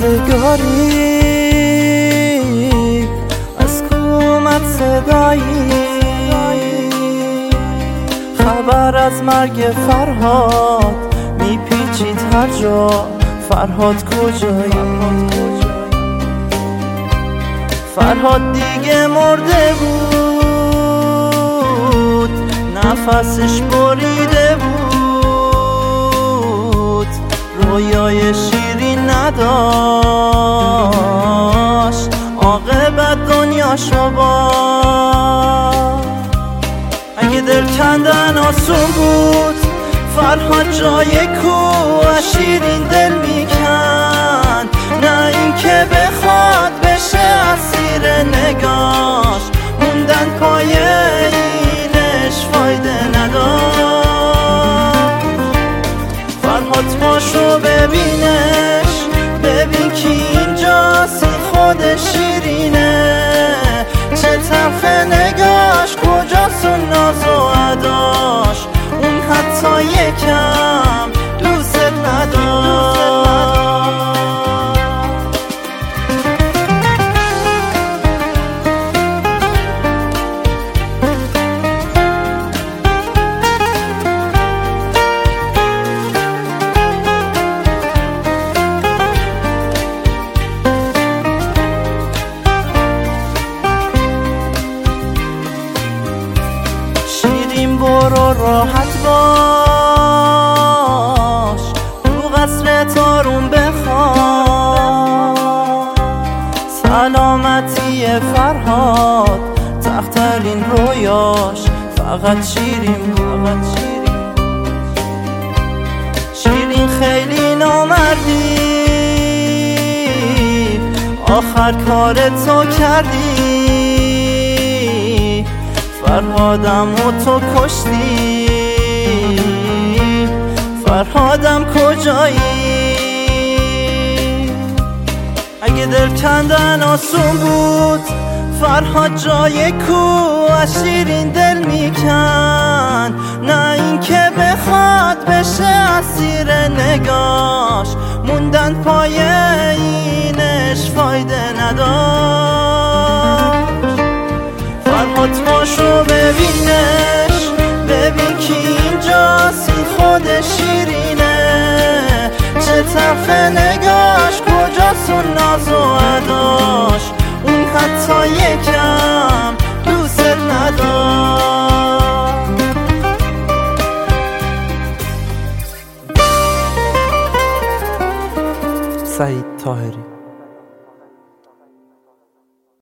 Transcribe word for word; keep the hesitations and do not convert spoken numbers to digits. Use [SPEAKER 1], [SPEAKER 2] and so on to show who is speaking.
[SPEAKER 1] روزگاری از کومت صدایی، خبر از مرگ فرهاد میپیچید هر جا. فرهاد کجایی؟ فرهاد دیگه مرده بود، نفسش بریده بود، رویای شیرین نداشت، عاقبت دنیاشو با. اگه دل کندن آسون بود، فرهاد جای کوه شیرین دل میکند، نه این که بخواد بشه اسیر نگاش. موندن پای اینش فایده نداشت. فرهاد پاشو ببینش، ببین کی اینجاست، این خود شیرینه. چه تلخ نگاش، کجاست اون ناز و عداش، اون حتی یکم دوست نداشت. شیرین برو راحت باش، تو قصر تارون بخواه. سلامتی فرهاد تخترین رویاش فقط شیرین بود. شیرین خیلی نامردی، آخر کار تو کردی. فرهادم و تو کشتی، فرهادم کجایی؟ اگه دل کندن آسون بود، فرهاد جای کوه شیرین دل میکند، نه این که بخواد بشه اسیر نگاش. موندن پای اینش فایده نداشت. فرهاد پاشو ببینش، ببین کی اینجاست، این خود شیرینه. چه تلخ نگاش، کجاست اون ناز و عداش، اون حتی یکم دوست نداشت.
[SPEAKER 2] سعید طاهری.